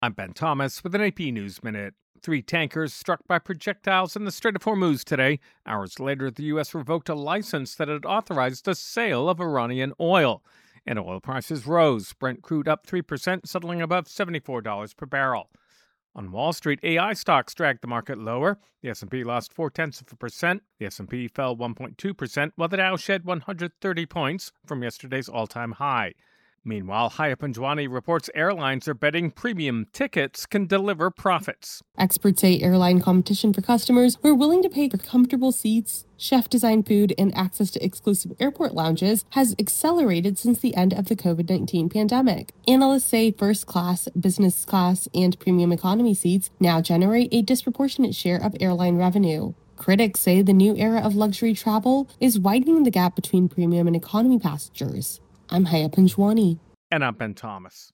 I'm Ben Thomas with an AP News Minute. Three tankers struck by projectiles in the Strait of Hormuz today. Hours later, the U.S. revoked a license that had authorized the sale of Iranian oil. And oil prices rose. Brent crude up 3%, settling above $74 per barrel. On Wall Street, AI stocks dragged the market lower. The S&P lost 0.4%. The S&P fell 1.2%, while the Dow shed 130 points from yesterday's all-time high. Meanwhile, Haya Panjwani reports airlines are betting premium tickets can deliver profits. Experts say airline competition for customers who are willing to pay for comfortable seats, chef-designed food, and access to exclusive airport lounges has accelerated since the end of the COVID-19 pandemic. Analysts say first class, business class, and premium economy seats now generate a disproportionate share of airline revenue. Critics say the new era of luxury travel is widening the gap between premium and economy passengers. I'm Haya Panjwani. And I'm Ben Thomas.